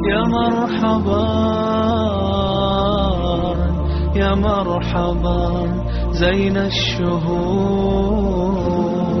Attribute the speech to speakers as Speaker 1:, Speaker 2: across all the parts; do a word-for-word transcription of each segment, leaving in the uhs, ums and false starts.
Speaker 1: يا مرحبا يا مرحبا زين الشهور،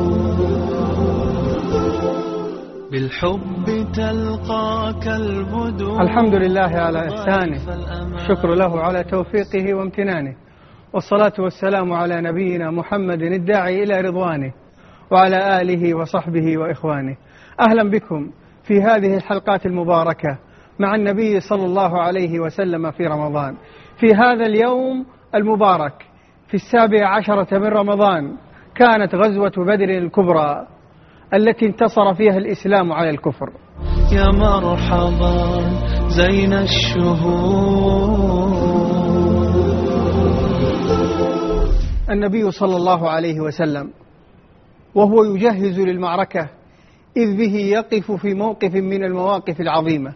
Speaker 1: بالحب تلقاك البدور.
Speaker 2: الحمد لله على إحسانه، الشكر له على توفيقه وامتنانه، والصلاة والسلام على نبينا محمد الداعي إلى رضوانه وعلى آله وصحبه وإخوانه. أهلا بكم في هذه الحلقات المباركة مع النبي صلى الله عليه وسلم في رمضان، في هذا اليوم المبارك في السابع عشرة من رمضان. كانت غزوة بدر الكبرى التي انتصر فيها الإسلام على الكفر.
Speaker 1: يا مرحبا زين الشهور.
Speaker 2: النبي صلى الله عليه وسلم وهو يجهز للمعركة إذ به يقف في موقف من المواقف العظيمة،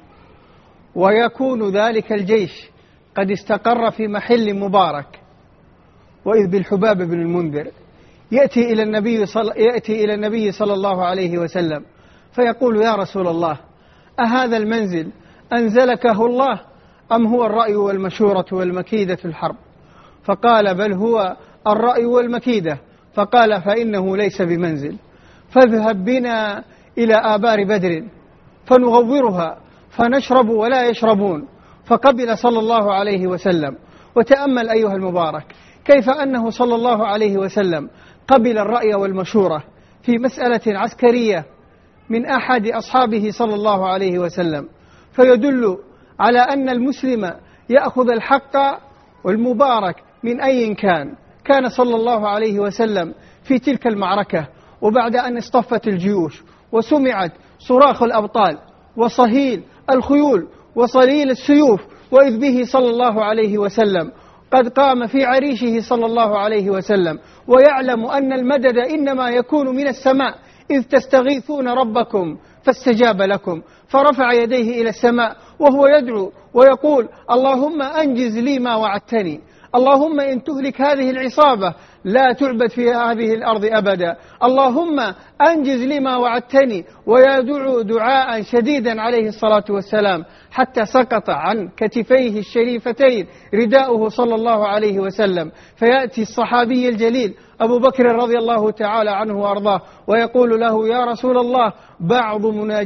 Speaker 2: ويكون ذلك الجيش قد استقر في محل مبارك، وإذ بالحباب بن المنذر يأتي إلى النبي صل... يأتي إلى النبي صلى الله عليه وسلم فيقول: يا رسول الله، أهذا المنزل أنزلكه الله أم هو الرأي والمشورة والمكيدة الحرب؟ فقال: بل هو الرأي والمكيدة. فقال: فإنه ليس بمنزل، فاذهب بنا إلى آبار بدر فنغورها فنشرب ولا يشربون. فقبل صلى الله عليه وسلم. وتأمل أيها المبارك كيف أنه صلى الله عليه وسلم قبل الرأي والمشورة في مسألة عسكرية من أحد أصحابه صلى الله عليه وسلم، فيدل على أن المسلم يأخذ الحق والمبارك من أي كان. كان صلى الله عليه وسلم في تلك المعركة، وبعد أن اصطفت الجيوش وسمعت صراخ الأبطال وصهيل الخيول وصليل السيوف، وإذ به صلى الله عليه وسلم قد قام في عريشه صلى الله عليه وسلم ويعلم أن المدد إنما يكون من السماء، إذ تستغيثون ربكم فاستجاب لكم. فرفع يديه إلى السماء وهو يدعو ويقول: اللهم أنجز لي ما وعدتني، اللهم إن تهلك هذه العصابة لا تعبد في هذه الأرض أبدا، اللهم أنجز لي ما وعدتني. ويدعو دعاء شديدا عليه الصلاة والسلام حتى سقط عن كتفيه الشريفتين رداؤه صلى الله عليه وسلم. فيأتي الصحابي الجليل أبو بكر رضي الله تعالى عنه وأرضاه ويقول له: يا رسول الله، بعض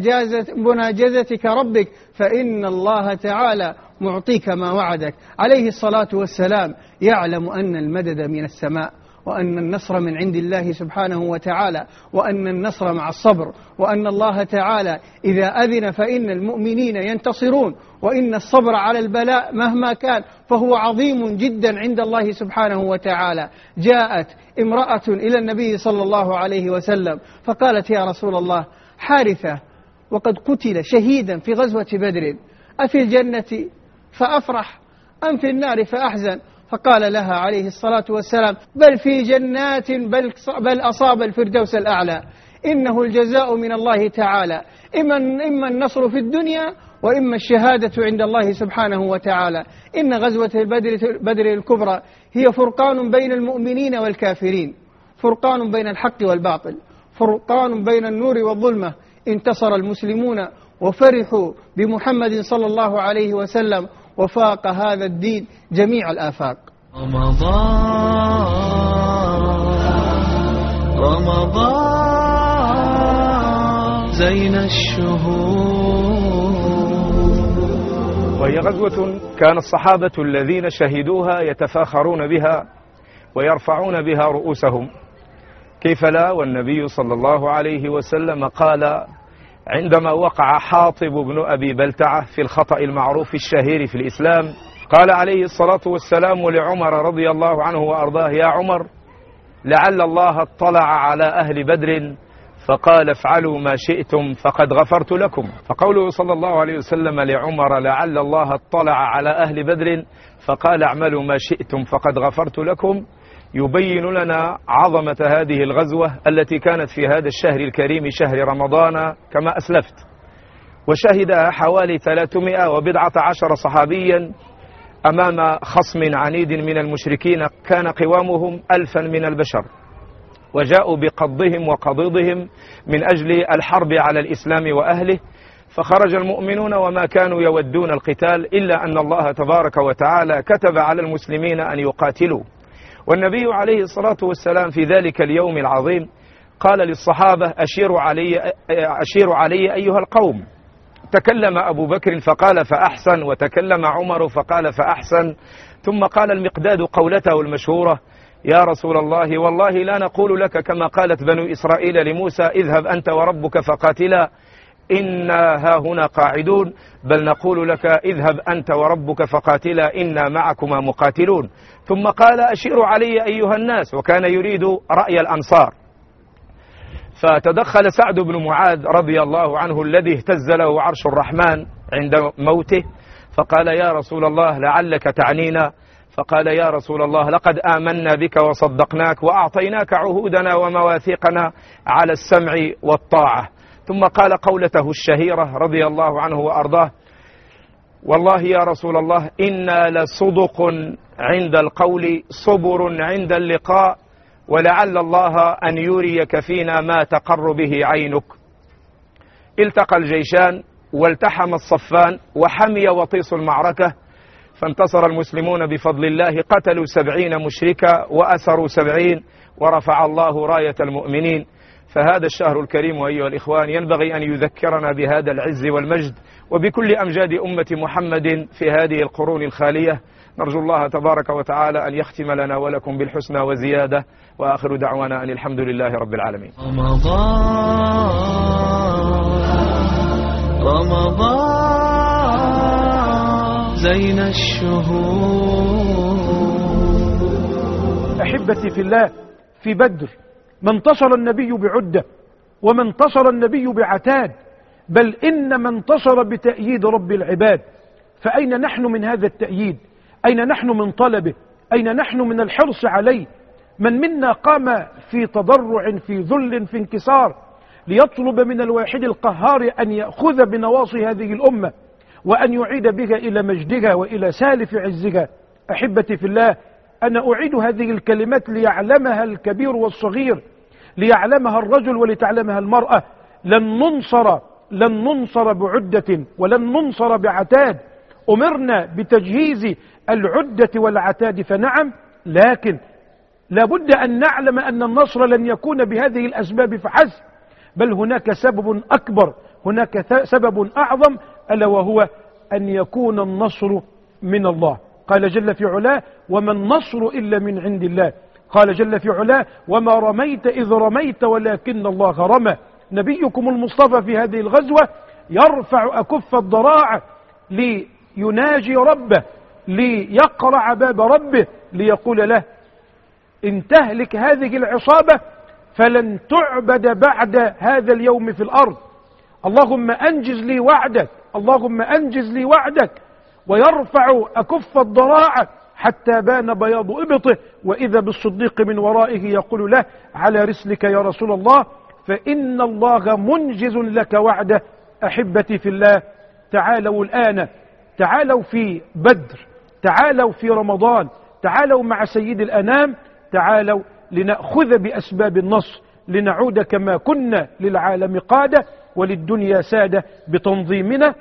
Speaker 2: مناجزتك ربك فإن الله تعالى معطيك ما وعدك. عليه الصلاة والسلام يعلم أن المدد من السماء، وأن النصر من عند الله سبحانه وتعالى، وأن النصر مع الصبر، وأن الله تعالى إذا أذن فإن المؤمنين ينتصرون، وإن الصبر على البلاء مهما كان فهو عظيم جدا عند الله سبحانه وتعالى. جاءت امرأة إلى النبي صلى الله عليه وسلم فقالت: يا رسول الله، حارثة وقد قتل شهيدا في غزوة بدر، أفي الجنة فأفرح أم في النار فأحزن؟ فقال لها عليه الصلاة والسلام: بل في جنات، بل, بل أصاب الفردوس الأعلى. إنه الجزاء من الله تعالى، إما, إما النصر في الدنيا وإما الشهادة عند الله سبحانه وتعالى. إن غزوة بدر, بدر الكبرى هي فرقان بين المؤمنين والكافرين، فرقان بين الحق والباطل، فرقان بين النور والظلمة. انتصر المسلمون وفرحوا بمحمد صلى الله عليه وسلم، وفاق هذا الدين جميع الآفاق.
Speaker 1: رمضان رمضان زين الشهور.
Speaker 3: وهي غزوة كان الصحابة الذين شهدوها يتفاخرون بها ويرفعون بها رؤوسهم، كيف لا والنبي صلى الله عليه وسلم قال عندما وقع حاطب بن أبي بلتعة في الخطأ المعروف الشهير في الإسلام، قال عليه الصلاة والسلام لعمر رضي الله عنه وأرضاه: يا عمر، لعل الله اطلع على أهل بدر فقال افعلوا ما شئتم فقد غفرت لكم. فقوله صلى الله عليه وسلم لعمر لعل الله اطلع على أهل بدر فقال اعملوا ما شئتم فقد غفرت لكم يبين لنا عظمة هذه الغزوة التي كانت في هذا الشهر الكريم، شهر رمضان كما أسلفت، وشهدها حوالي ثلاثمائة وبضعة عشر صحابيا أمام خصم عنيد من المشركين كان قوامهم ألفا من البشر، وجاءوا بقضهم وقضيضهم من أجل الحرب على الإسلام وأهله. فخرج المؤمنون وما كانوا يودون القتال إلا أن الله تبارك وتعالى كتب على المسلمين أن يقاتلوا. والنبي عليه الصلاة والسلام في ذلك اليوم العظيم قال للصحابة أشيروا علي, أشيروا علي أيها القوم. تكلم أبو بكر فقال فأحسن، وتكلم عمر فقال فأحسن، ثم قال المقداد قولته المشهورة يا رسول الله والله لا نقول لك كما قالت بنو إسرائيل لموسى اذهب أنت وربك فقاتلا إنا هاهنا قاعدون، بل نقول لك اذهب أنت وربك فقاتلا إنا معكما مقاتلون. ثم قال أشيروا علي أيها الناس، وكان يريد رأي الأنصار. فتدخل سعد بن معاذ رضي الله عنه الذي اهتز له عرش الرحمن عند موته فقال يا رسول الله لعلك تعنينا. فقال يا رسول الله لقد آمنا بك وصدقناك وأعطيناك عهودنا ومواثيقنا على السمع والطاعة. ثم قال قولته الشهيرة رضي الله عنه وأرضاه والله يا رسول الله إنا لصدق عند القول صبر عند اللقاء ولعل الله أن يريك فينا ما تقر به عينك. التقى الجيشان والتحم الصفان وحمي وطيس المعركة، فانتصر المسلمون بفضل الله، قتلوا سبعين مشركا وأسروا سبعين ورفع الله راية المؤمنين. فهذا الشهر الكريم أيها الإخوان ينبغي أن يذكرنا بهذا العز والمجد وبكل أمجاد أمة محمد في هذه القرون الخالية. نرجو الله تبارك وتعالى أن يختم لنا ولكم بالحسنى وزيادة، وآخر دعوانا أن الحمد لله رب العالمين.
Speaker 1: رمضان رمضان زين الشهور.
Speaker 4: أحبتي في الله، في بدر ما انتصر النبي بعدة وما انتصر النبي بعتاد، بل إنما انتصر بتأييد رب العباد. فأين نحن من هذا التأييد؟ أين نحن من طلبه؟ أين نحن من الحرص عليه؟ من منا قام في تضرع في ذل في انكسار ليطلب من الواحد القهار أن يأخذ بنواصي هذه الأمة وأن يعيد بها إلى مجدها وإلى سالف عزها. أحبتي في الله، أنا أعيد هذه الكلمات ليعلمها الكبير والصغير، ليعلمها الرجل ولتعلمها المرأة. لن ننصر لن ننصر بعدة ولن ننصر بعتاد. أمرنا بتجهيز العدة والعتاد فنعم، لكن لابد أن نعلم أن النصر لن يكون بهذه الأسباب فحسب، بل هناك سبب أكبر، هناك سبب أعظم، ألا وهو أن يكون النصر من الله. قال جل في علاه وما النصر إلا من عند الله. قال جل في علاه وما رميت إذ رميت ولكن الله رمى. نبيكم المصطفى في هذه الغزوة يرفع أكف الضراعة ليناجي ربه، ليقرع باب ربه، ليقول له إن تهلك هذه العصابة فلن تعبد بعد هذا اليوم في الأرض، اللهم أنجز لي وعدك، اللهم أنجز لي وعدك. ويرفع أكف الضراعة حتى بان بياض إبطه، وإذا بالصديق من ورائه يقول له على رسلك يا رسول الله، فإن الله منجز لك وعده. أحبتي في الله، تعالوا الآن، تعالوا في بدر، تعالوا في رمضان، تعالوا مع سيد الأنام، تعالوا لنأخذ بأسباب النصر، لنعود كما كنا للعالم قادة وللدنيا سادة بتنظيمنا،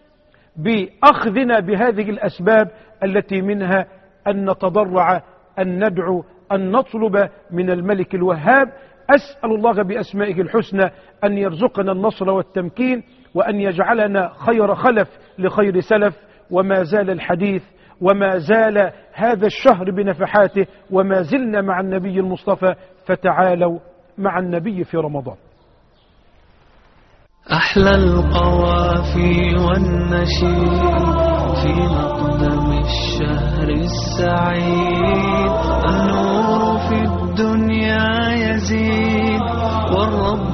Speaker 4: بأخذنا بهذه الأسباب التي منها أن نتضرع، أن ندعو، أن نطلب من الملك الوهاب. أسأل الله بأسمائه الحسنى أن يرزقنا النصر والتمكين، وأن يجعلنا خير خلف لخير سلف. وما زال الحديث وما زال هذا الشهر بنفحاته، وما زلنا مع النبي المصطفى، فتعالوا مع النبي في رمضان.
Speaker 1: أحلى القوافي والنشيد في مقدم الشهر السعيد، النور في الدنيا يزيد والرب